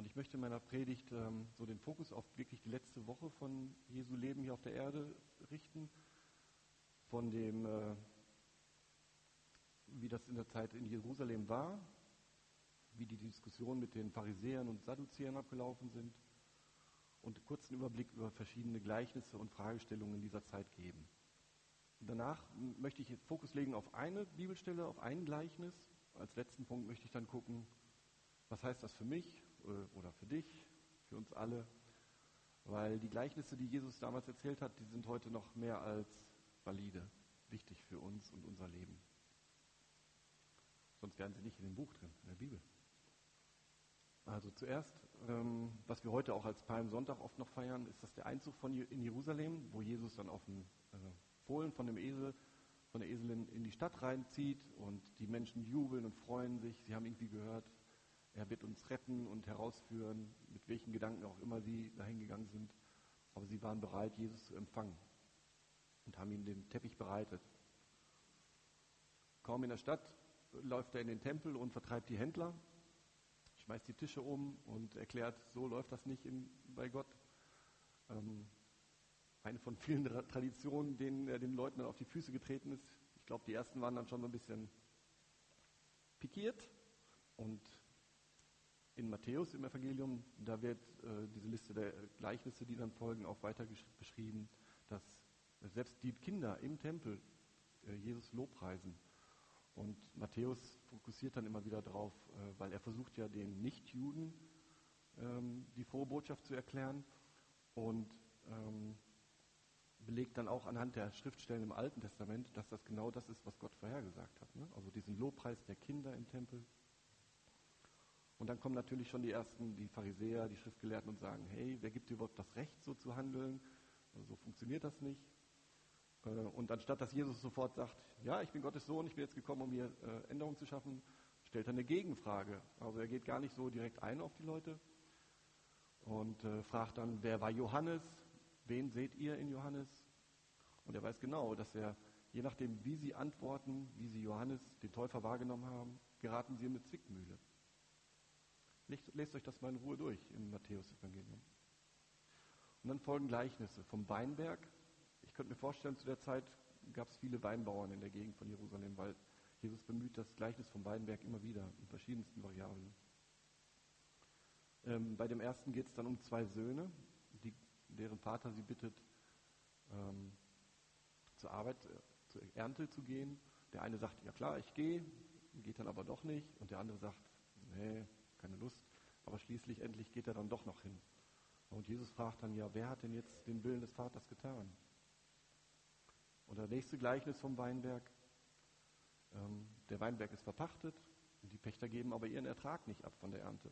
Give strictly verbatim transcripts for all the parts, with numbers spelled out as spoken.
Und ich möchte in meiner Predigt ähm, so den Fokus auf wirklich die letzte Woche von Jesu Leben hier auf der Erde richten, von dem, äh, wie das in der Zeit in Jerusalem war, wie die Diskussionen mit den Pharisäern und Sadduzäern abgelaufen sind und einen kurzen Überblick über verschiedene Gleichnisse und Fragestellungen in dieser Zeit geben. Und danach möchte ich jetzt Fokus legen auf eine Bibelstelle, auf ein Gleichnis. Als letzten Punkt möchte ich dann gucken, was heißt das für mich oder für dich, für uns alle, weil die Gleichnisse, die Jesus damals erzählt hat, die sind heute noch mehr als valide, wichtig für uns und unser Leben. Sonst wären sie nicht in dem Buch drin, in der Bibel. Also zuerst, ähm, was wir heute auch als Palmsonntag oft noch feiern, ist das der Einzug von Je- in Jerusalem, wo Jesus dann auf dem äh, Fohlen von dem Esel, von der Eselin in die Stadt reinzieht und die Menschen jubeln und freuen sich. Sie haben irgendwie gehört, er wird uns retten und herausführen, mit welchen Gedanken auch immer sie dahin gegangen sind. Aber sie waren bereit, Jesus zu empfangen und haben ihm den Teppich bereitet. Kaum in der Stadt läuft er in den Tempel und vertreibt die Händler, schmeißt die Tische um und erklärt, so läuft das nicht in, bei Gott. Ähm, eine von vielen Traditionen, denen er den Leuten dann auf die Füße getreten ist. Ich glaube, die ersten waren dann schon so ein bisschen pikiert. Und in Matthäus im Evangelium, da wird äh, diese Liste der Gleichnisse, die dann folgen, auch weiter gesch- beschrieben, dass selbst die Kinder im Tempel äh, Jesus lobpreisen. Und Matthäus fokussiert dann immer wieder drauf, äh, weil er versucht ja den Nichtjuden ähm, die frohe Botschaft zu erklären und ähm, belegt dann auch anhand der Schriftstellen im Alten Testament, dass das genau das ist, was Gott vorhergesagt hat. Ne? Also diesen Lobpreis der Kinder im Tempel. Und dann kommen natürlich schon die ersten, die Pharisäer, die Schriftgelehrten und sagen, hey, wer gibt dir überhaupt das Recht, so zu handeln? Also so funktioniert das nicht. Und anstatt dass Jesus sofort sagt, ja, ich bin Gottes Sohn, ich bin jetzt gekommen, um hier äh, Änderungen zu schaffen, stellt er eine Gegenfrage. Also er geht gar nicht so direkt ein auf die Leute und äh, fragt dann, wer war Johannes? Wen seht ihr in Johannes? Und er weiß genau, dass er, je nachdem, wie sie antworten, wie sie Johannes, den Täufer, wahrgenommen haben, geraten sie in eine Zwickmühle. Lest, lest euch das mal in Ruhe durch im Matthäus-Evangelium. Und dann folgen Gleichnisse vom Weinberg. Ich könnte mir vorstellen, zu der Zeit gab es viele Weinbauern in der Gegend von Jerusalem, weil Jesus bemüht das Gleichnis vom Weinberg immer wieder in verschiedensten Variablen. Ähm, bei dem ersten geht es dann um zwei Söhne, die, deren Vater sie bittet, ähm, zur Arbeit, äh, zur Ernte zu gehen. Der eine sagt, ja klar, ich gehe, geht dann aber doch nicht. Und der andere sagt, nee, keine Lust. Aber schließlich, endlich geht er dann doch noch hin. Und Jesus fragt dann, ja, wer hat denn jetzt den Willen des Vaters getan? Und das nächste Gleichnis vom Weinberg. Ähm, der Weinberg ist verpachtet und die Pächter geben aber ihren Ertrag nicht ab von der Ernte.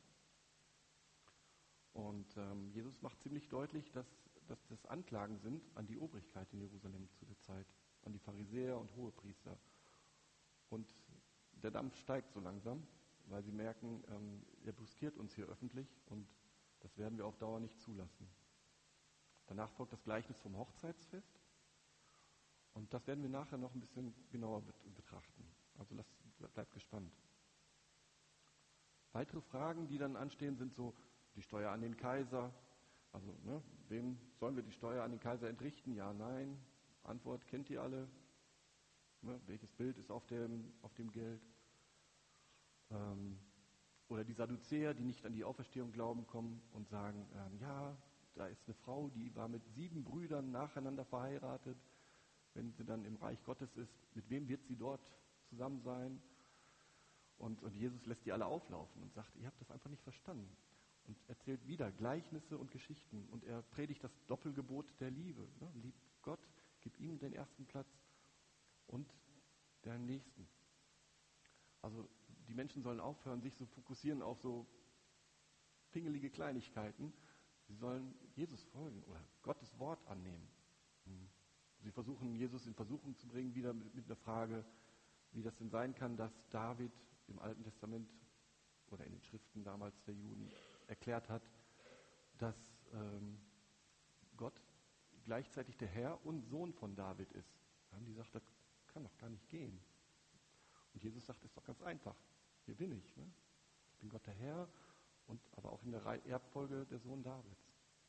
Und ähm, Jesus macht ziemlich deutlich, dass, dass das Anklagen sind an die Obrigkeit in Jerusalem zu der Zeit, an die Pharisäer und Hohepriester. Und der Dampf steigt so langsam, weil sie merken, ähm, er brüskiert uns hier öffentlich und das werden wir auf Dauer nicht zulassen. Danach folgt das Gleichnis vom Hochzeitsfest. Und das werden wir nachher noch ein bisschen genauer betrachten. Also lasst, bleibt gespannt. Weitere Fragen, die dann anstehen, sind so die Steuer an den Kaiser. Also, ne, wem sollen wir die Steuer an den Kaiser entrichten? Ja, nein. Antwort kennt ihr alle. Ne, welches Bild ist auf dem, auf dem Geld? Ähm, oder die Sadduzäer, die nicht an die Auferstehung glauben, kommen und sagen, ähm, ja, da ist eine Frau, die war mit sieben Brüdern nacheinander verheiratet. Wenn sie dann im Reich Gottes ist, mit wem wird sie dort zusammen sein? Und, und Jesus lässt die alle auflaufen und sagt, ihr habt das einfach nicht verstanden. Und erzählt wieder Gleichnisse und Geschichten. Und er predigt das Doppelgebot der Liebe. Ne? Lieb Gott, gib ihm den ersten Platz und deinen Nächsten. Also die Menschen sollen aufhören, sich zu fokussieren auf so pingelige Kleinigkeiten. Sie sollen Jesus folgen oder Gottes Wort annehmen. Sie versuchen, Jesus in Versuchung zu bringen, wieder mit, mit einer Frage, wie das denn sein kann, dass David im Alten Testament oder in den Schriften damals der Juden erklärt hat, dass ähm, Gott gleichzeitig der Herr und Sohn von David ist. Da haben die gesagt, das kann doch gar nicht gehen. Und Jesus sagt, das ist doch ganz einfach. Hier bin ich. Ne? Ich bin Gott der Herr, und, aber auch in der Erbfolge der Sohn Davids.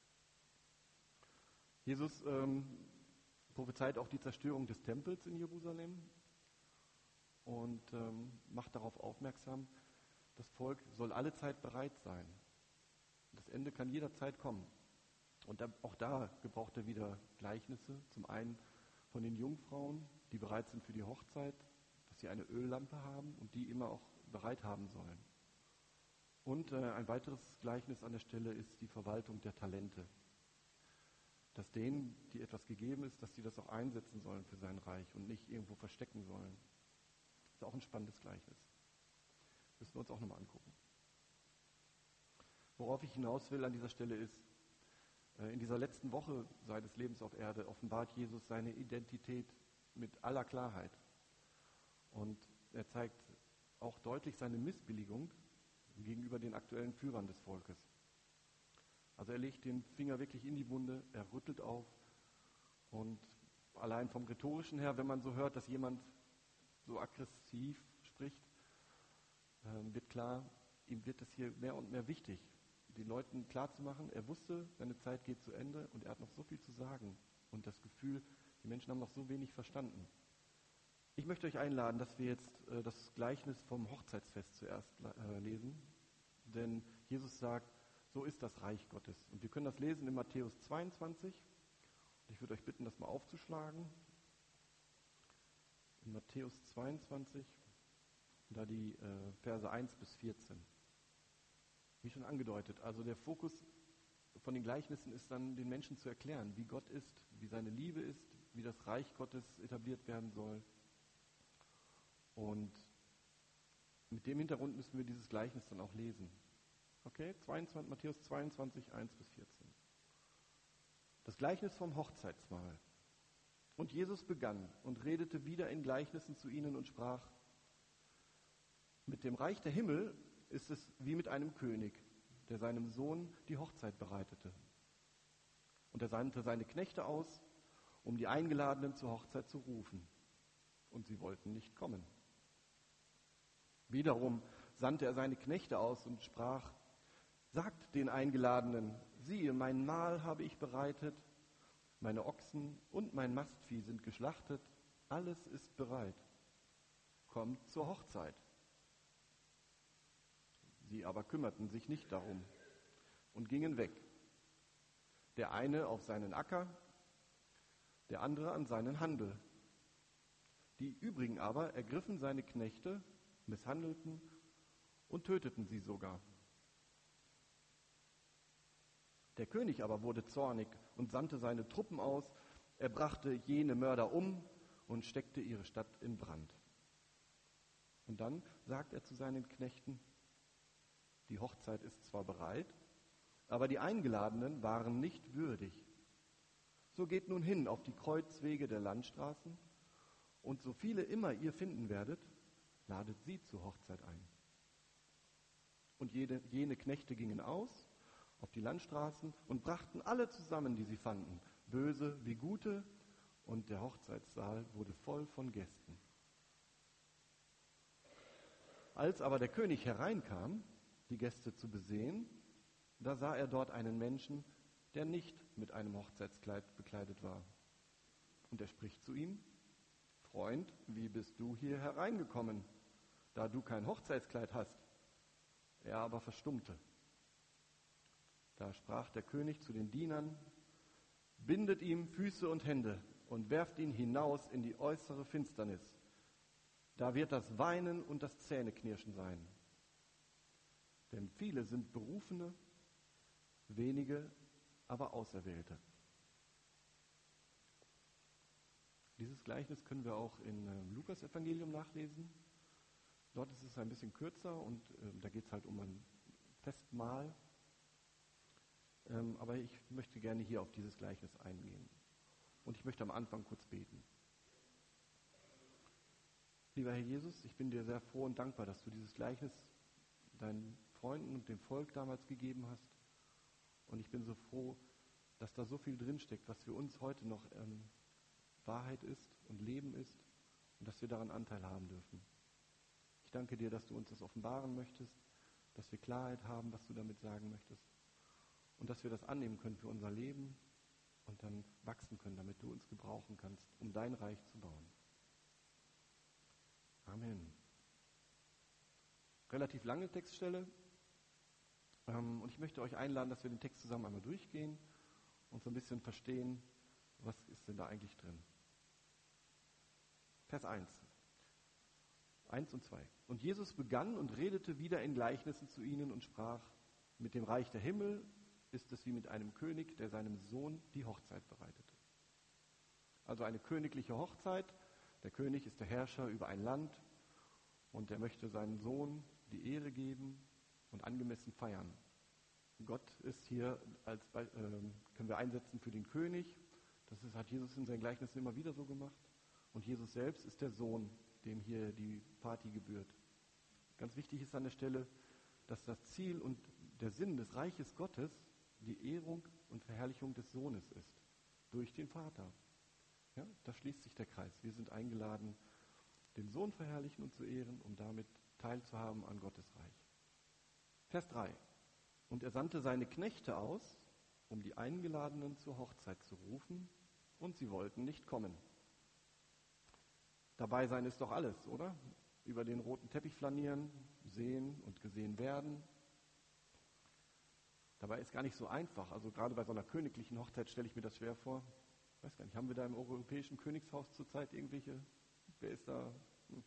Jesus ähm, prophezeit auch die Zerstörung des Tempels in Jerusalem und ähm, macht darauf aufmerksam, das Volk soll alle Zeit bereit sein. Das Ende kann jederzeit kommen. Und da, auch da gebraucht er wieder Gleichnisse. Zum einen von den Jungfrauen, die bereit sind für die Hochzeit, dass sie eine Öllampe haben und die immer auch bereit haben sollen. Und äh, ein weiteres Gleichnis an der Stelle ist die Verwaltung der Talente. Dass denen, die etwas gegeben ist, dass sie das auch einsetzen sollen für sein Reich und nicht irgendwo verstecken sollen. Das ist auch ein spannendes Gleichnis. Müssen wir uns auch nochmal angucken. Worauf ich hinaus will an dieser Stelle ist, in dieser letzten Woche seines Lebens auf Erde offenbart Jesus seine Identität mit aller Klarheit. Und er zeigt auch deutlich seine Missbilligung gegenüber den aktuellen Führern des Volkes. Also er legt den Finger wirklich in die Wunde, er rüttelt auf und allein vom Rhetorischen her, wenn man so hört, dass jemand so aggressiv spricht, wird klar, ihm wird es hier mehr und mehr wichtig, den Leuten klarzumachen, er wusste, seine Zeit geht zu Ende und er hat noch so viel zu sagen und das Gefühl, die Menschen haben noch so wenig verstanden. Ich möchte euch einladen, dass wir jetzt äh, das Gleichnis vom Hochzeitsfest zuerst äh, lesen, denn Jesus sagt, so ist das Reich Gottes. Und wir können das lesen in Matthäus zweiundzwanzig. Ich würde euch bitten, das mal aufzuschlagen. In Matthäus zweiundzwanzig, da die äh, Verse eins bis vierzehn. Wie schon angedeutet, also der Fokus von den Gleichnissen ist dann, den Menschen zu erklären, wie Gott ist, wie seine Liebe ist, wie das Reich Gottes etabliert werden soll. Und mit dem Hintergrund müssen wir dieses Gleichnis dann auch lesen. Okay, zweiundzwanzig, Matthäus zweiundzwanzig, eins bis vierzehn. Das Gleichnis vom Hochzeitsmahl. Und Jesus begann und redete wieder in Gleichnissen zu ihnen und sprach, mit dem Reich der Himmel ist es wie mit einem König, der seinem Sohn die Hochzeit bereitete. Und er sandte seine Knechte aus, um die Eingeladenen zur Hochzeit zu rufen. Und sie wollten nicht kommen. Wiederum sandte er seine Knechte aus und sprach, sagt den Eingeladenen, siehe, mein Mahl habe ich bereitet, meine Ochsen und mein Mastvieh sind geschlachtet, alles ist bereit. Kommt zur Hochzeit. Sie aber kümmerten sich nicht darum und gingen weg. Der eine auf seinen Acker, der andere an seinen Handel. Die übrigen aber ergriffen seine Knechte, misshandelten und töteten sie sogar. Der König aber wurde zornig und sandte seine Truppen aus. Er brachte jene Mörder um und steckte ihre Stadt in Brand. Und dann sagt er zu seinen Knechten, die Hochzeit ist zwar bereit, aber die Eingeladenen waren nicht würdig. So geht nun hin auf die Kreuzwege der Landstraßen und so viele immer ihr finden werdet, ladet sie zur Hochzeit ein. Und jede, jene Knechte gingen aus auf die Landstraßen und brachten alle zusammen, die sie fanden, böse wie gute, und der Hochzeitssaal wurde voll von Gästen. Als aber der König hereinkam, die Gäste zu besehen, da sah er dort einen Menschen, der nicht mit einem Hochzeitskleid bekleidet war. Und er spricht zu ihm, Freund, wie bist du hier hereingekommen, da du kein Hochzeitskleid hast? Er aber verstummte. Da sprach der König zu den Dienern, bindet ihm Füße und Hände und werft ihn hinaus in die äußere Finsternis. Da wird das Weinen und das Zähneknirschen sein. Denn viele sind Berufene, wenige aber Auserwählte. Dieses Gleichnis können wir auch in äh, Lukas-Evangelium nachlesen. Dort ist es ein bisschen kürzer und äh, da geht es halt um ein Festmahl. Ähm, aber ich möchte gerne hier auf dieses Gleichnis eingehen. Und ich möchte am Anfang kurz beten. Lieber Herr Jesus, ich bin dir sehr froh und dankbar, dass du dieses Gleichnis deinen Freunden und dem Volk damals gegeben hast. Und ich bin so froh, dass da so viel drinsteckt, was für uns heute noch ähm, Wahrheit ist und Leben ist und dass wir daran Anteil haben dürfen. Ich danke dir, dass du uns das offenbaren möchtest dass wir Klarheit haben, was du damit sagen möchtest und dass wir das annehmen können für unser Leben und dann wachsen können, damit du uns gebrauchen kannst, um dein Reich zu bauen. Amen. Relativ lange Textstelle ähm, und ich möchte euch einladen, dass wir den Text zusammen einmal durchgehen und so ein bisschen verstehen, was ist denn da eigentlich drin. Vers eins. eins und zwei. Und Jesus begann und redete wieder in Gleichnissen zu ihnen und sprach, mit dem Reich der Himmel ist es wie mit einem König, der seinem Sohn die Hochzeit bereitete. Also eine königliche Hochzeit. Der König ist der Herrscher über ein Land und er möchte seinem Sohn die Ehre geben und angemessen feiern. Gott ist hier, als äh, können wir einsetzen für den König. Das ist, hat Jesus in seinen Gleichnissen immer wieder so gemacht. Und Jesus selbst ist der Sohn, dem hier die Party gebührt. Ganz wichtig ist an der Stelle, dass das Ziel und der Sinn des Reiches Gottes die Ehrung und Verherrlichung des Sohnes ist, durch den Vater. Ja, da schließt sich der Kreis. Wir sind eingeladen, den Sohn verherrlichen und zu ehren, um damit teilzuhaben an Gottes Reich. Vers drei. Und er sandte seine Knechte aus, um die Eingeladenen zur Hochzeit zu rufen, und sie wollten nicht kommen. Dabei sein ist doch alles, oder? Über den roten Teppich flanieren, sehen und gesehen werden. Dabei ist gar nicht so einfach. Also gerade bei so einer königlichen Hochzeit stelle ich mir das schwer vor. Ich weiß gar nicht, haben wir da im europäischen Königshaus zurzeit irgendwelche? Wer ist da? Hm.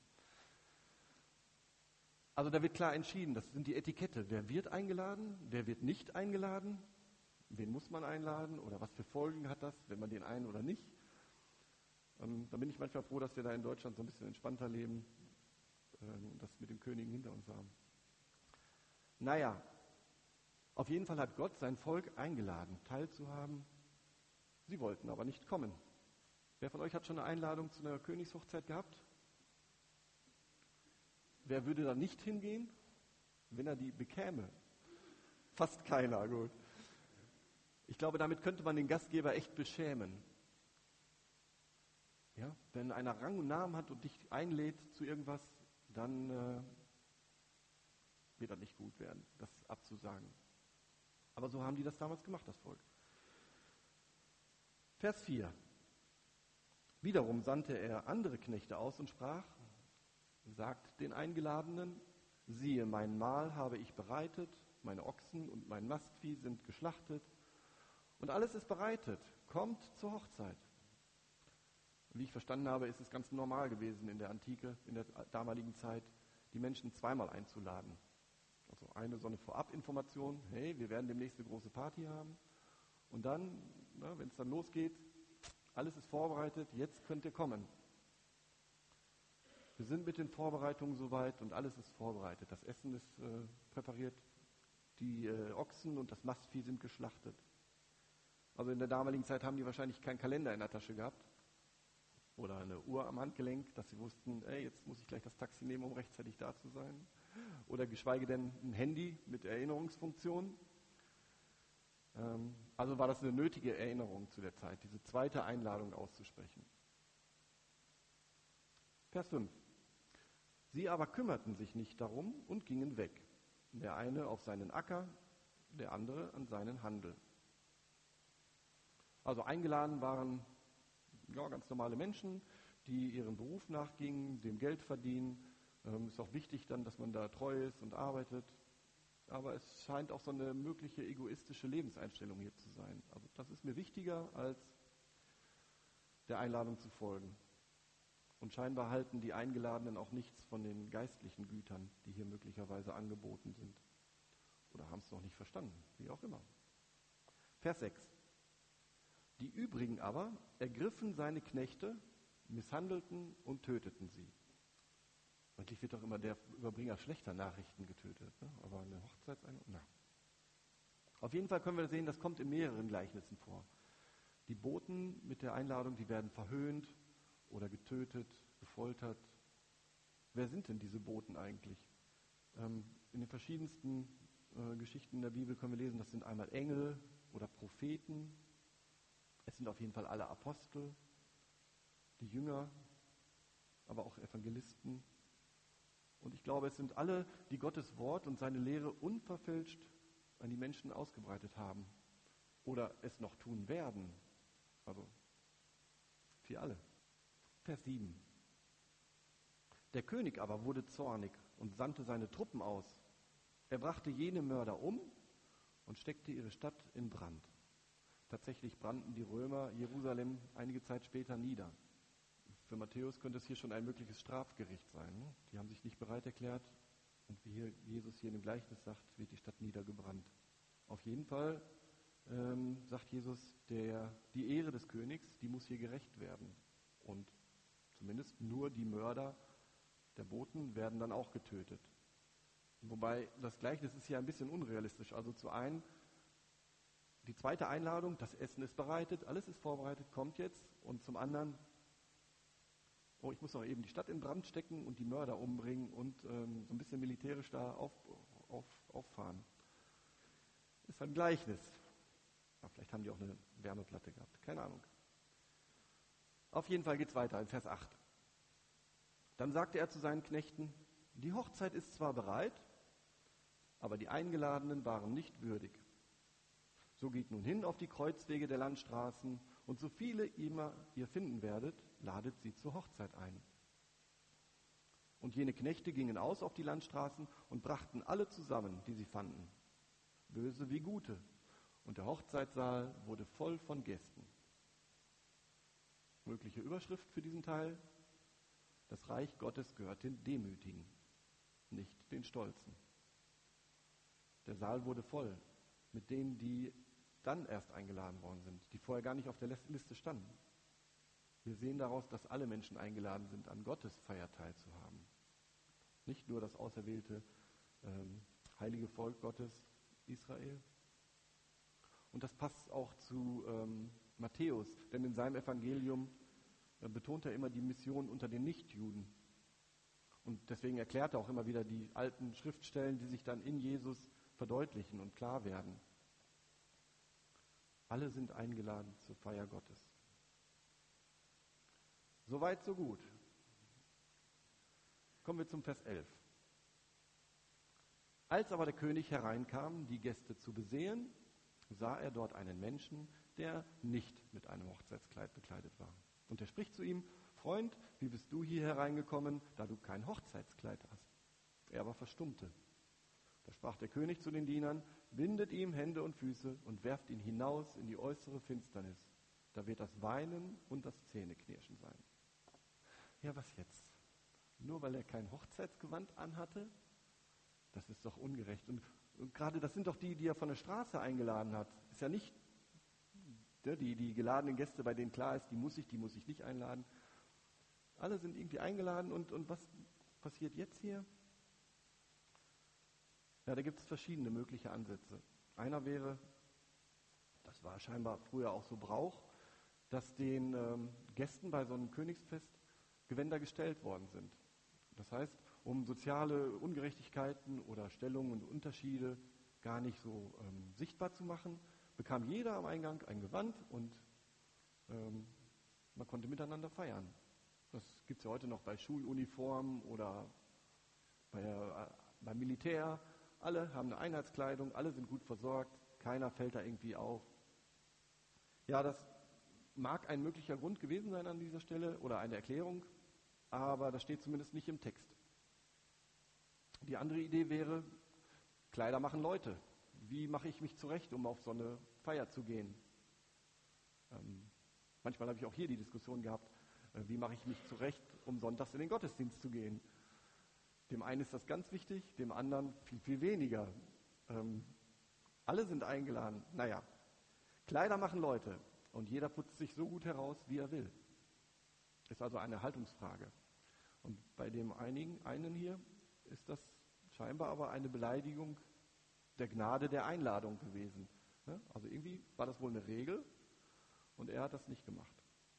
Also da wird klar entschieden, das sind die Etikette. Wer wird eingeladen, wer wird nicht eingeladen? Wen muss man einladen? Oder was für Folgen hat das, wenn man den ein- oder nicht? Ähm, da bin ich manchmal froh, dass wir da in Deutschland so ein bisschen entspannter leben, ähm, das mit dem Königen hinter uns haben. Naja, auf jeden Fall hat Gott sein Volk eingeladen, teilzuhaben. Sie wollten aber nicht kommen. Wer von euch hat schon eine Einladung zu einer Königshochzeit gehabt? Wer würde da nicht hingehen, wenn er die bekäme? Fast keiner, gut. Ich glaube, damit könnte man den Gastgeber echt beschämen. Ja, wenn einer Rang und Namen hat und dich einlädt zu irgendwas, dann äh, wird das nicht gut werden, das abzusagen. Aber so haben die das damals gemacht, das Volk. Vers vier. Wiederum sandte er andere Knechte aus und sprach, sagt den Eingeladenen, siehe, mein Mahl habe ich bereitet, meine Ochsen und mein Mastvieh sind geschlachtet und alles ist bereitet, kommt zur Hochzeit. Wie ich verstanden habe, ist es ganz normal gewesen in der Antike, in der damaligen Zeit, die Menschen zweimal einzuladen. Also eine so eine Vorabinformation, hey, wir werden demnächst eine große Party haben. Und dann, wenn es dann losgeht, alles ist vorbereitet, jetzt könnt ihr kommen. Wir sind mit den Vorbereitungen soweit und alles ist vorbereitet. Das Essen ist äh, präpariert, die äh, Ochsen und das Mastvieh sind geschlachtet. Also in der damaligen Zeit haben die wahrscheinlich keinen Kalender in der Tasche gehabt. Oder eine Uhr am Handgelenk, dass sie wussten, ey, jetzt muss ich gleich das Taxi nehmen, um rechtzeitig da zu sein. Oder geschweige denn ein Handy mit Erinnerungsfunktion. Ähm, also war das eine nötige Erinnerung zu der Zeit, diese zweite Einladung auszusprechen. Vers fünf. Sie aber kümmerten sich nicht darum und gingen weg. Der eine auf seinen Acker, der andere an seinen Handel. Also eingeladen waren ja, ganz normale Menschen, die ihrem Beruf nachgingen, dem Geld verdienen. Ähm, ist auch wichtig dann, dass man da treu ist und arbeitet. Aber es scheint auch so eine mögliche egoistische Lebenseinstellung hier zu sein. Also das ist mir wichtiger, als der Einladung zu folgen. Und scheinbar halten die Eingeladenen auch nichts von den geistlichen Gütern, die hier möglicherweise angeboten sind. Oder haben es noch nicht verstanden, wie auch immer. Vers sechs. Die übrigen aber ergriffen seine Knechte, misshandelten und töteten sie. Eigentlich wird doch immer der Überbringer schlechter Nachrichten getötet, ne? Aber eine Hochzeitseinladung, na. Auf jeden Fall können wir sehen, das kommt in mehreren Gleichnissen vor. Die Boten mit der Einladung, die werden verhöhnt oder getötet, gefoltert. Wer sind denn diese Boten eigentlich? Ähm, in den verschiedensten äh, Geschichten in der Bibel können wir lesen, das sind einmal Engel oder Propheten. Es sind auf jeden Fall alle Apostel, die Jünger, aber auch Evangelisten. Und ich glaube, es sind alle, die Gottes Wort und seine Lehre unverfälscht an die Menschen ausgebreitet haben oder es noch tun werden. Also für alle. Vers sieben. Der König aber wurde zornig und sandte seine Truppen aus. Er brachte jene Mörder um und steckte ihre Stadt in Brand. Tatsächlich brannten die Römer Jerusalem einige Zeit später nieder. Für Matthäus könnte es hier schon ein mögliches Strafgericht sein. Ne? Die haben sich nicht bereit erklärt und wie hier Jesus hier in dem Gleichnis sagt, wird die Stadt niedergebrannt. Auf jeden Fall ähm, sagt Jesus, der, die Ehre des Königs, die muss hier gerecht werden. Und zumindest nur die Mörder der Boten werden dann auch getötet. Wobei das Gleichnis ist hier ein bisschen unrealistisch. Also zu einem, die zweite Einladung, das Essen ist bereitet, alles ist vorbereitet, kommt jetzt. Und zum anderen, oh, ich muss noch eben die Stadt in Brand stecken und die Mörder umbringen und ähm, so ein bisschen militärisch da auf, auf, auffahren. Ist ein Gleichnis. Aber vielleicht haben die auch eine Wärmeplatte gehabt, keine Ahnung. Auf jeden Fall geht es weiter in Vers acht. Dann sagte er zu seinen Knechten, die Hochzeit ist zwar bereit, aber die Eingeladenen waren nicht würdig. So geht nun hin auf die Kreuzwege der Landstraßen und so viele immer ihr finden werdet, ladet sie zur Hochzeit ein. Und jene Knechte gingen aus auf die Landstraßen und brachten alle zusammen, die sie fanden, böse wie gute. Und der Hochzeitssaal wurde voll von Gästen. Mögliche Überschrift für diesen Teil: Das Reich Gottes gehört den Demütigen, nicht den Stolzen. Der Saal wurde voll mit denen, die dann erst eingeladen worden sind, die vorher gar nicht auf der Liste standen. Wir sehen daraus, dass alle Menschen eingeladen sind, an Gottes Feier teilzuhaben. Nicht nur das auserwählte ähm, heilige Volk Gottes, Israel. Und das passt auch zu ähm, Matthäus, denn in seinem Evangelium äh, betont er immer die Mission unter den Nichtjuden. Und deswegen erklärt er auch immer wieder die alten Schriftstellen, die sich dann in Jesus verdeutlichen und klar werden. Alle sind eingeladen zur Feier Gottes. Soweit, so gut. Kommen wir zum Vers elf. Als aber der König hereinkam, die Gäste zu besehen, sah er dort einen Menschen, der nicht mit einem Hochzeitskleid bekleidet war. Und er spricht zu ihm: Freund, wie bist du hier hereingekommen, da du kein Hochzeitskleid hast? Er aber verstummte. Da sprach der König zu den Dienern: Bindet ihm Hände und Füße und werft ihn hinaus in die äußere Finsternis. Da wird das Weinen und das Zähneknirschen sein. Ja, was jetzt? Nur weil er kein Hochzeitsgewand anhatte? Das ist doch ungerecht. Und, und gerade das sind doch die, die er von der Straße eingeladen hat. Ist ja nicht die, die geladenen Gäste, bei denen klar ist, die muss ich, die muss ich nicht einladen. Alle sind irgendwie eingeladen und, und was passiert jetzt hier? Ja, da gibt es verschiedene mögliche Ansätze. Einer wäre, das war scheinbar früher auch so Brauch, dass den ähm, Gästen bei so einem Königsfest Gewänder gestellt worden sind. Das heißt, um soziale Ungerechtigkeiten oder Stellungen und Unterschiede gar nicht so ähm, sichtbar zu machen, bekam jeder am Eingang ein Gewand und ähm, man konnte miteinander feiern. Das gibt es ja heute noch bei Schuluniformen oder bei, äh, beim Militär. Alle haben eine Einheitskleidung, alle sind gut versorgt, keiner fällt da irgendwie auf. Ja, das mag ein möglicher Grund gewesen sein an dieser Stelle oder eine Erklärung, aber das steht zumindest nicht im Text. Die andere Idee wäre, Kleider machen Leute. Wie mache ich mich zurecht, um auf so eine Feier zu gehen? Ähm, manchmal habe ich auch hier die Diskussion gehabt, äh, wie mache ich mich zurecht, um sonntags in den Gottesdienst zu gehen? Dem einen ist das ganz wichtig, dem anderen viel, viel weniger. Ähm, alle sind eingeladen. Naja, Kleider machen Leute und jeder putzt sich so gut heraus, wie er will. Ist also eine Haltungsfrage. Und bei dem einigen, einen hier ist das scheinbar aber eine Beleidigung der Gnade der Einladung gewesen. Also irgendwie war das wohl eine Regel und er hat das nicht gemacht.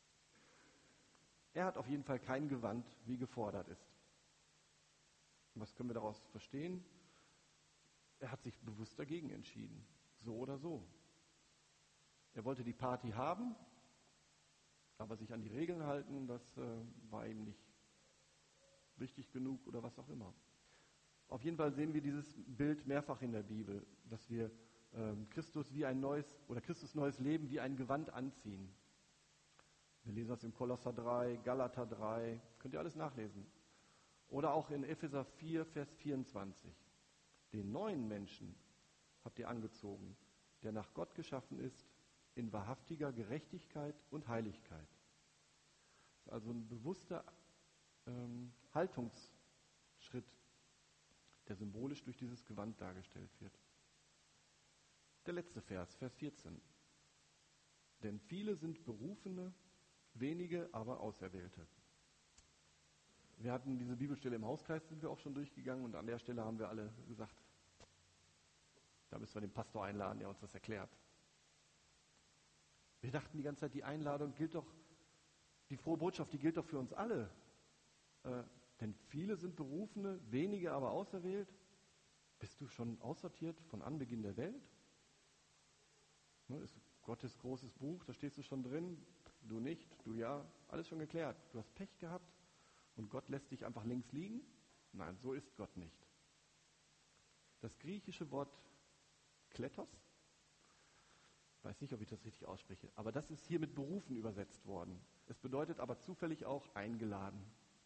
Er hat auf jeden Fall kein Gewand, wie gefordert ist. Was können wir daraus verstehen? Er hat sich bewusst dagegen entschieden, so oder so. Er wollte die Party haben, aber sich an die Regeln halten, das äh, war ihm nicht wichtig genug oder was auch immer. Auf jeden Fall sehen wir dieses Bild mehrfach in der Bibel, dass wir ähm, Christus wie ein neues oder Christus neues Leben wie ein Gewand anziehen. Wir lesen das in Kolosser drei, Galater drei, könnt ihr alles nachlesen. Oder auch in Epheser vier, Vers vierundzwanzig. Den neuen Menschen habt ihr angezogen, der nach Gott geschaffen ist, in wahrhaftiger Gerechtigkeit und Heiligkeit. Das ist also ein bewusster ähm, Haltungsschritt, der symbolisch durch dieses Gewand dargestellt wird. Der letzte Vers, Vers vierzehn. Denn viele sind Berufene, wenige aber Auserwählte. Wir hatten diese Bibelstelle im Hauskreis, sind wir auch schon durchgegangen, und an der Stelle haben wir alle gesagt, da müssen wir den Pastor einladen, der uns das erklärt. Wir dachten die ganze Zeit, die Einladung gilt doch, die frohe Botschaft, die gilt doch für uns alle. Äh, denn viele sind Berufene, wenige aber auserwählt. Bist du schon aussortiert von Anbeginn der Welt? Ne, ist Gottes großes Buch, da stehst du schon drin, du nicht, du ja, alles schon geklärt. Du hast Pech gehabt und Gott lässt dich einfach links liegen? Nein, so ist Gott nicht. Das griechische Wort Kletos, ich weiß nicht, ob ich das richtig ausspreche, aber das ist hier mit berufen übersetzt worden. Es bedeutet aber zufällig auch eingeladen.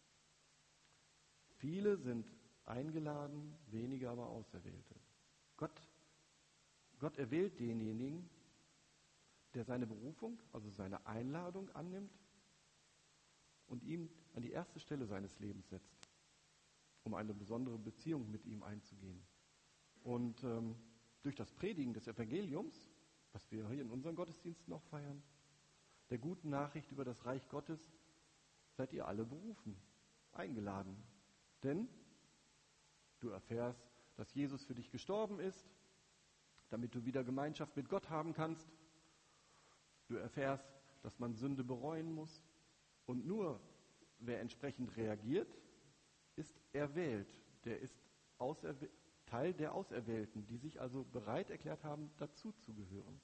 Viele sind eingeladen, wenige aber Auserwählte. Gott, Gott erwählt denjenigen, der seine Berufung, also seine Einladung annimmt und ihn an die erste Stelle seines Lebens setzt, um eine besondere Beziehung mit ihm einzugehen. Und ähm, durch das Predigen des Evangeliums, was wir hier in unseren Gottesdiensten noch feiern, der guten Nachricht über das Reich Gottes, seid ihr alle berufen, eingeladen. Denn du erfährst, dass Jesus für dich gestorben ist, damit du wieder Gemeinschaft mit Gott haben kannst. Du erfährst, dass man Sünde bereuen muss. Und nur wer entsprechend reagiert, ist erwählt. Der ist auserwäh- Teil der Auserwählten, die sich also bereit erklärt haben, dazu zu gehören.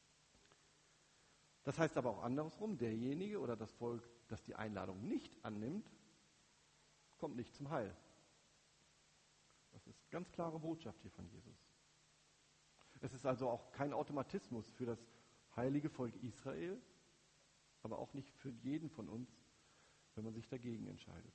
Das heißt aber auch andersrum, derjenige oder das Volk, das die Einladung nicht annimmt, kommt nicht zum Heil. Das ist ganz klare Botschaft hier von Jesus. Es ist also auch kein Automatismus für das heilige Volk Israel, aber auch nicht für jeden von uns, wenn man sich dagegen entscheidet.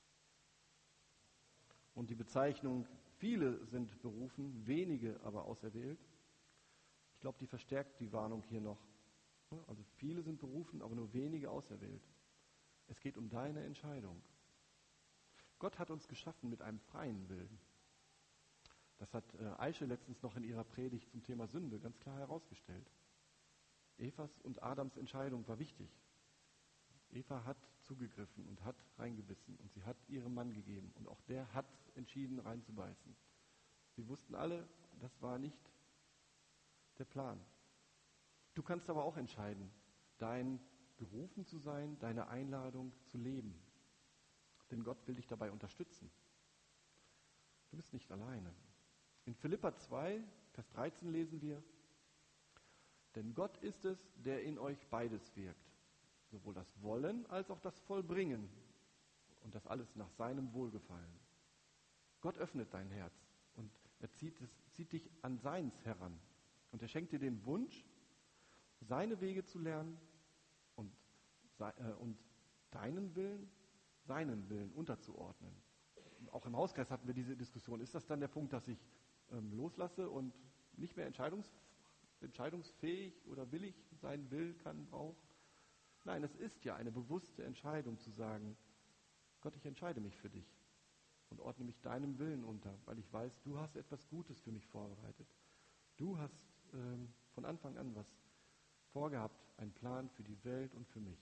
Und die Bezeichnung, viele sind berufen, wenige aber auserwählt, ich glaube, die verstärkt die Warnung hier noch. Also viele sind berufen, aber nur wenige auserwählt. Es geht um deine Entscheidung. Gott hat uns geschaffen mit einem freien Willen. Das hat äh, Aische letztens noch in ihrer Predigt zum Thema Sünde ganz klar herausgestellt. Evas und Adams Entscheidung war wichtig. Eva hat zugegriffen und hat reingebissen und sie hat ihrem Mann gegeben und auch der hat entschieden reinzubeißen. Sie wussten alle, das war nicht der Plan. Du kannst aber auch entscheiden, dein berufen zu sein, deine Einladung zu leben. Denn Gott will dich dabei unterstützen. Du bist nicht alleine. In Philipper zwei, Vers dreizehn lesen wir, denn Gott ist es, der in euch beides wirkt, sowohl das Wollen als auch das Vollbringen und das alles nach seinem Wohlgefallen. Gott öffnet dein Herz und er zieht, es, zieht dich an seins heran und er schenkt dir den Wunsch, seine Wege zu lernen und, äh, und deinen Willen, seinen Willen unterzuordnen. Auch im Hauskreis hatten wir diese Diskussion. Ist das dann der Punkt, dass ich ähm, loslasse und nicht mehr entscheidungs, entscheidungsfähig oder willig sein will, kann, brauche? Nein, es ist ja eine bewusste Entscheidung zu sagen, Gott, ich entscheide mich für dich und ordne mich deinem Willen unter, weil ich weiß, du hast etwas Gutes für mich vorbereitet. Du hast ähm, von Anfang an was vorgehabt, einen Plan für die Welt und für mich.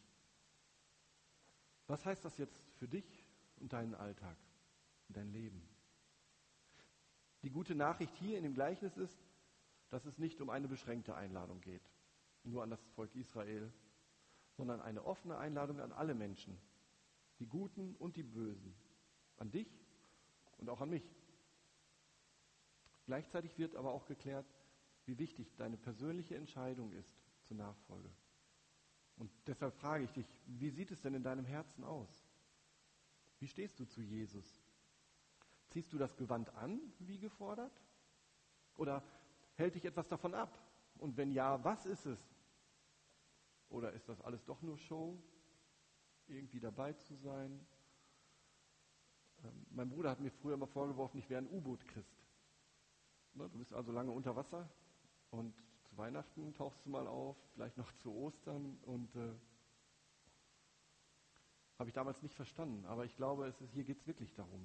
Was heißt das jetzt für dich und deinen Alltag und dein Leben? Die gute Nachricht hier in dem Gleichnis ist, dass es nicht um eine beschränkte Einladung geht, nur an das Volk Israel, sondern eine offene Einladung an alle Menschen, die Guten und die Bösen, an dich und auch an mich. Gleichzeitig wird aber auch geklärt, wie wichtig deine persönliche Entscheidung ist zur Nachfolge. Und deshalb frage ich dich, wie sieht es denn in deinem Herzen aus? Wie stehst du zu Jesus? Ziehst du das Gewand an, wie gefordert? Oder hält dich etwas davon ab? Und wenn ja, was ist es? Oder ist das alles doch nur Show? Irgendwie dabei zu sein? Ähm, mein Bruder hat mir früher immer vorgeworfen, ich wäre ein U-Boot-Christ. Ne, du bist also lange unter Wasser und zu Weihnachten tauchst du mal auf, vielleicht noch zu Ostern und äh, habe ich damals nicht verstanden. Aber ich glaube, es ist, hier geht es wirklich darum.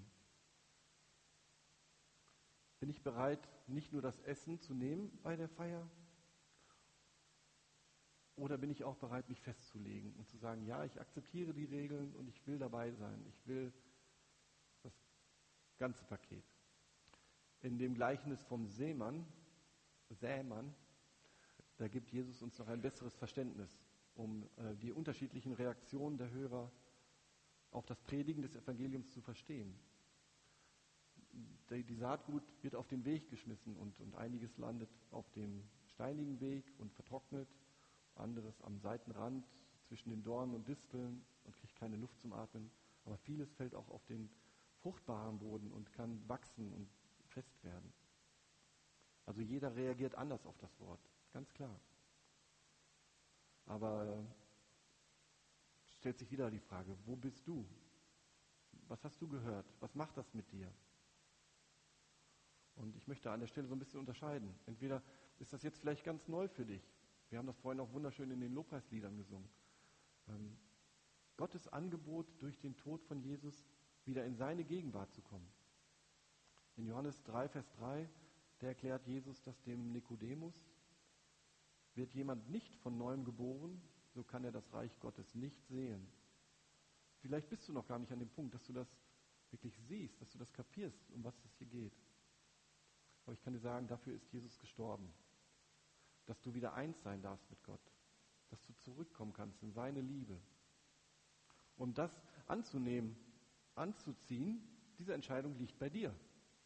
Bin ich bereit, nicht nur das Essen zu nehmen bei der Feier? Oder bin ich auch bereit, mich festzulegen und zu sagen, ja, ich akzeptiere die Regeln und ich will dabei sein. Ich will das ganze Paket. In dem Gleichnis vom Sämann, Sämann, da gibt Jesus uns noch ein besseres Verständnis, um äh, die unterschiedlichen Reaktionen der Hörer auf das Predigen des Evangeliums zu verstehen. Die Saatgut wird auf den Weg geschmissen und, und einiges landet auf dem steinigen Weg und vertrocknet, anderes am Seitenrand zwischen den Dornen und Disteln und kriegt keine Luft zum Atmen. Aber vieles fällt auch auf den fruchtbaren Boden und kann wachsen und fest werden. Also jeder reagiert anders auf das Wort, ganz klar. Aber äh, stellt sich wieder die Frage, wo bist du? Was hast du gehört? Was macht das mit dir? Und ich möchte an der Stelle so ein bisschen unterscheiden. Entweder ist das jetzt vielleicht ganz neu für dich. Wir haben das vorhin auch wunderschön in den Lobpreisliedern gesungen. Ähm, Gottes Angebot, durch den Tod von Jesus wieder in seine Gegenwart zu kommen. In Johannes drei, Vers drei, der erklärt Jesus das dem Nikodemus. Wird jemand nicht von Neuem geboren, so kann er das Reich Gottes nicht sehen. Vielleicht bist du noch gar nicht an dem Punkt, dass du das wirklich siehst, dass du das kapierst, um was es hier geht. Aber ich kann dir sagen, dafür ist Jesus gestorben. Dass du wieder eins sein darfst mit Gott. Dass du zurückkommen kannst in seine Liebe. Um das anzunehmen, anzuziehen, diese Entscheidung liegt bei dir.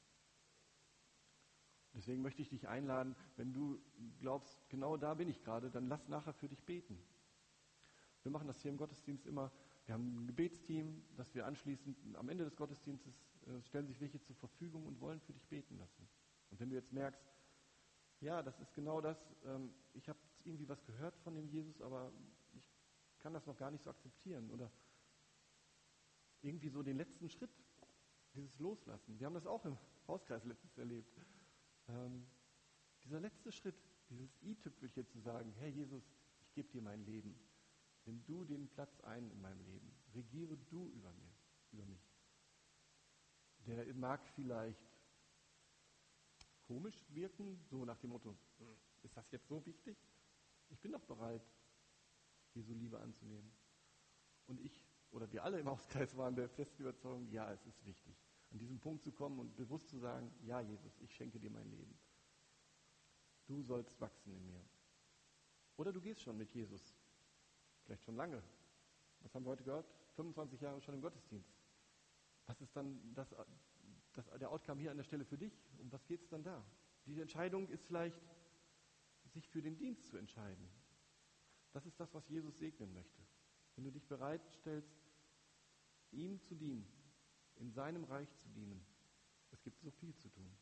Deswegen möchte ich dich einladen, wenn du glaubst, genau da bin ich gerade, dann lass nachher für dich beten. Wir machen das hier im Gottesdienst immer. Wir haben ein Gebetsteam, das wir anschließend am Ende des Gottesdienstes äh, stellen sich welche zur Verfügung und wollen für dich beten lassen. Und wenn du jetzt merkst, ja, das ist genau das, ähm, ich habe irgendwie was gehört von dem Jesus, aber ich kann das noch gar nicht so akzeptieren oder irgendwie so den letzten Schritt, dieses Loslassen. Wir haben das auch im Hauskreis letztens erlebt. Ähm, dieser letzte Schritt, dieses i-Tüpfelchen zu sagen, Herr Jesus, ich gebe dir mein Leben. Nimm du den Platz ein in meinem Leben. Regiere du über mir, über mich. Der mag vielleicht komisch wirken, so nach dem Motto, ist das jetzt so wichtig? Ich bin doch bereit, Jesu Liebe anzunehmen. Und ich, oder wir alle im Hauskreis waren der festen Überzeugung, ja, es ist wichtig, an diesen Punkt zu kommen und bewusst zu sagen, ja, Jesus, ich schenke dir mein Leben. Du sollst wachsen in mir. Oder du gehst schon mit Jesus, vielleicht schon lange. Was haben wir heute gehört? fünfundzwanzig Jahre schon im Gottesdienst. Was ist dann das, das, der Outcome hier an der Stelle für dich? Um was geht es dann da? Die Entscheidung ist vielleicht, sich für den Dienst zu entscheiden. Das ist das, was Jesus segnen möchte. Wenn du dich bereitstellst, ihm zu dienen, in seinem Reich zu dienen. Es gibt so viel zu tun.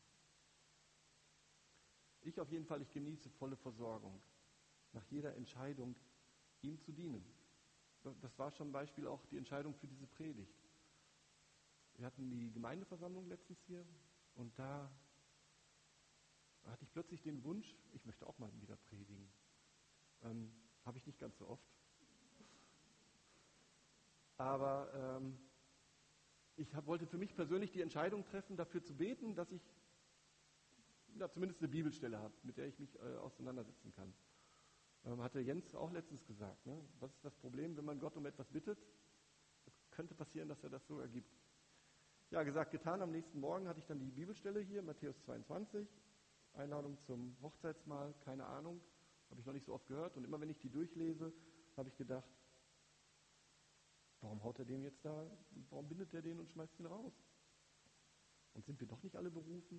Ich auf jeden Fall, ich genieße volle Versorgung. Nach jeder Entscheidung, ihm zu dienen. Das war schon ein Beispiel auch die Entscheidung für diese Predigt. Wir hatten die Gemeindeversammlung letztens hier und da hatte ich plötzlich den Wunsch, ich möchte auch mal wieder predigen. Ähm, habe ich nicht ganz so oft. Aber ähm, ich hab, wollte für mich persönlich die Entscheidung treffen, dafür zu beten, dass ich ja, zumindest eine Bibelstelle habe, mit der ich mich äh, auseinandersetzen kann. Ähm, hatte Jens auch letztens gesagt. Ne? Was ist das Problem, wenn man Gott um etwas bittet? Es könnte passieren, dass er das so ergibt. Ja, gesagt, getan. Am nächsten Morgen hatte ich dann die Bibelstelle hier, Matthäus zweiundzwanzig, Einladung zum Hochzeitsmahl, keine Ahnung, habe ich noch nicht so oft gehört. Und immer wenn ich die durchlese, habe ich gedacht, warum haut er den jetzt da, warum bindet er den und schmeißt ihn raus? Und sind wir doch nicht alle berufen?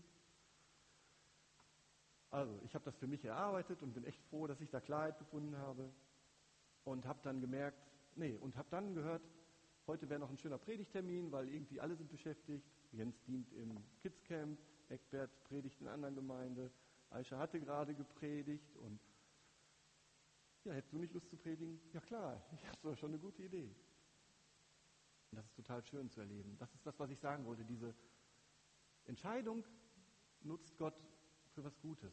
Also, ich habe das für mich erarbeitet und bin echt froh, dass ich da Klarheit gefunden habe. Und habe dann gemerkt, nee, und habe dann gehört, heute wäre noch ein schöner Predigtermin, weil irgendwie alle sind beschäftigt. Jens dient im Kidscamp, Eckbert predigt in einer anderen Gemeinde, Aisha hatte gerade gepredigt und ja, hättest du nicht Lust zu predigen? Ja klar, ich habe schon eine gute Idee. Und das ist total schön zu erleben. Das ist das, was ich sagen wollte. Diese Entscheidung nutzt Gott für was Gutes.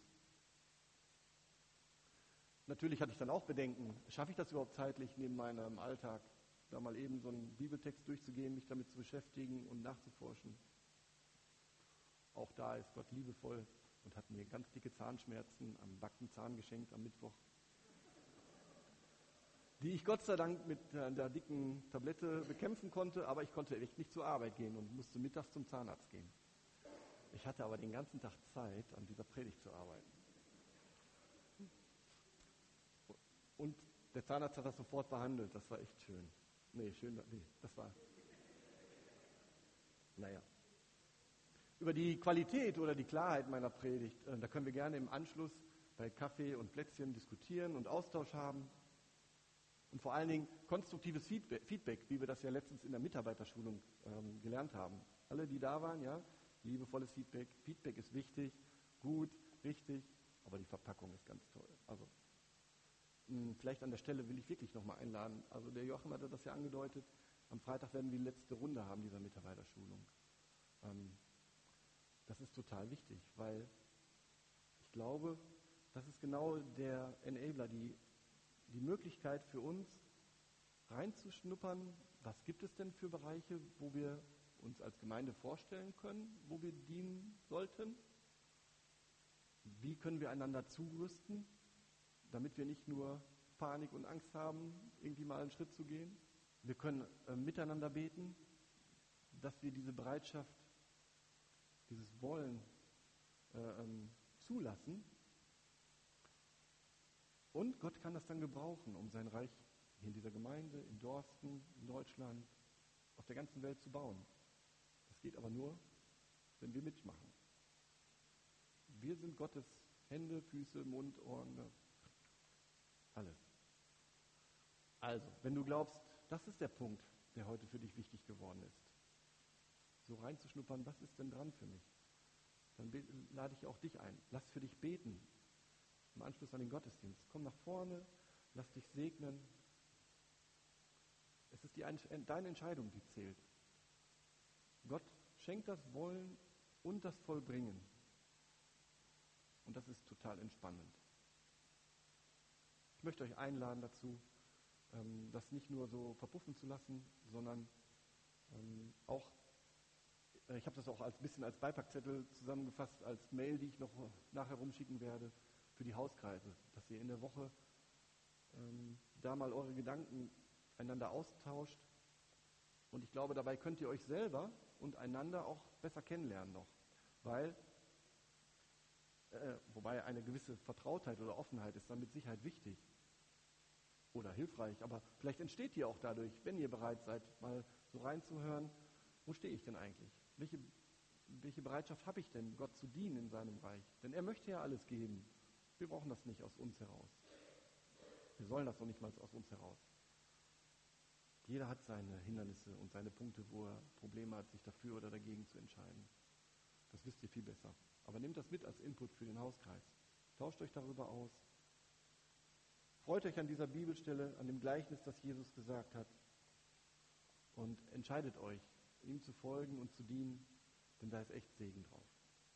Natürlich hatte ich dann auch Bedenken, schaffe ich das überhaupt zeitlich neben meinem Alltag, da mal eben so einen Bibeltext durchzugehen, mich damit zu beschäftigen und nachzuforschen. Auch da ist Gott liebevoll und hat mir ganz dicke Zahnschmerzen am Backenzahn geschenkt am Mittwoch, die ich Gott sei Dank mit der dicken Tablette bekämpfen konnte, aber ich konnte echt nicht zur Arbeit gehen und musste mittags zum Zahnarzt gehen. Ich hatte aber den ganzen Tag Zeit, an dieser Predigt zu arbeiten. Und der Zahnarzt hat das sofort behandelt, das war echt schön. Nee, schön, nee, das war, naja. Über die Qualität oder die Klarheit meiner Predigt, äh, da können wir gerne im Anschluss bei Kaffee und Plätzchen diskutieren und Austausch haben. Und vor allen Dingen konstruktives Feedback, wie wir das ja letztens in der Mitarbeiterschulung ähm, gelernt haben. Alle, die da waren, ja, liebevolles Feedback. Feedback ist wichtig, gut, richtig, aber die Verpackung ist ganz toll. Also mh, vielleicht an der Stelle will ich wirklich nochmal einladen. Also der Joachim hatte das ja angedeutet. Am Freitag werden wir die letzte Runde haben dieser Mitarbeiterschulung. Ähm, das ist total wichtig, weil ich glaube, das ist genau der Enabler, die die Möglichkeit für uns reinzuschnuppern, was gibt es denn für Bereiche, wo wir uns als Gemeinde vorstellen können, wo wir dienen sollten? Wie können wir einander zurüsten, damit wir nicht nur Panik und Angst haben, irgendwie mal einen Schritt zu gehen? Wir können äh, miteinander beten, dass wir diese Bereitschaft, dieses Wollen äh, ähm, zulassen. Und Gott kann das dann gebrauchen, um sein Reich hier in dieser Gemeinde, in Dorsten, in Deutschland, auf der ganzen Welt zu bauen. Das geht aber nur, wenn wir mitmachen. Wir sind Gottes Hände, Füße, Mund, Ohren, alles. Also, wenn du glaubst, das ist der Punkt, der heute für dich wichtig geworden ist, so reinzuschnuppern, was ist denn dran für mich? Dann lade ich auch dich ein. Lass für dich beten. Im Anschluss an den Gottesdienst. Komm nach vorne, lass dich segnen. Es ist die, deine Entscheidung, die zählt. Gott schenkt das Wollen und das Vollbringen. Und das ist total entspannend. Ich möchte euch einladen dazu, das nicht nur so verpuffen zu lassen, sondern auch, ich habe das auch als bisschen als Beipackzettel zusammengefasst, als Mail, die ich noch nachher rumschicken werde, für die Hauskreise, dass ihr in der Woche ähm, da mal eure Gedanken einander austauscht. Und ich glaube, dabei könnt ihr euch selber und einander auch besser kennenlernen noch. Weil, äh, wobei eine gewisse Vertrautheit oder Offenheit ist dann mit Sicherheit wichtig oder hilfreich. Aber vielleicht entsteht die auch dadurch, wenn ihr bereit seid, mal so reinzuhören, wo stehe ich denn eigentlich? Welche, welche Bereitschaft habe ich denn, Gott zu dienen in seinem Reich? Denn er möchte ja alles geben. Wir brauchen das nicht aus uns heraus. Wir sollen das noch nicht mal aus uns heraus. Jeder hat seine Hindernisse und seine Punkte, wo er Probleme hat, sich dafür oder dagegen zu entscheiden. Das wisst ihr viel besser. Aber nehmt das mit als Input für den Hauskreis. Tauscht euch darüber aus. Freut euch an dieser Bibelstelle, an dem Gleichnis, das Jesus gesagt hat. Und entscheidet euch, ihm zu folgen und zu dienen, denn da ist echt Segen drauf.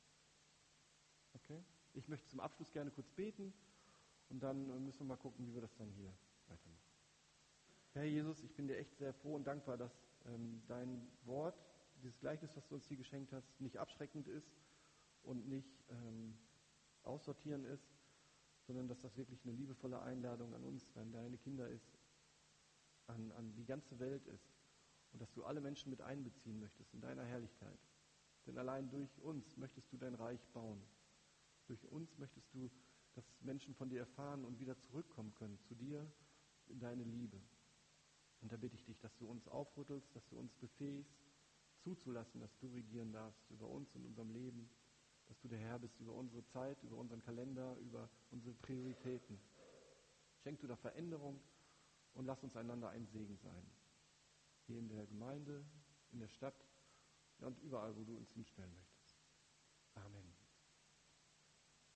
Okay? Ich möchte zum Abschluss gerne kurz beten und dann müssen wir mal gucken, wie wir das dann hier weitermachen. Herr Jesus, ich bin dir echt sehr froh und dankbar, dass ähm, dein Wort, dieses Gleichnis, was du uns hier geschenkt hast, nicht abschreckend ist und nicht ähm, aussortieren ist, sondern dass das wirklich eine liebevolle Einladung an uns, an deine Kinder ist, an, an die ganze Welt ist und dass du alle Menschen mit einbeziehen möchtest in deiner Herrlichkeit. Denn allein durch uns möchtest du dein Reich bauen. Durch uns möchtest du, dass Menschen von dir erfahren und wieder zurückkommen können zu dir in deine Liebe. Und da bitte ich dich, dass du uns aufrüttelst, dass du uns befähigst, zuzulassen, dass du regieren darfst über uns und unserem Leben, dass du der Herr bist über unsere Zeit, über unseren Kalender, über unsere Prioritäten. Schenk du da Veränderung und lass uns einander ein Segen sein. Hier in der Gemeinde, in der Stadt ja, und überall, wo du uns hinstellen möchtest. Amen.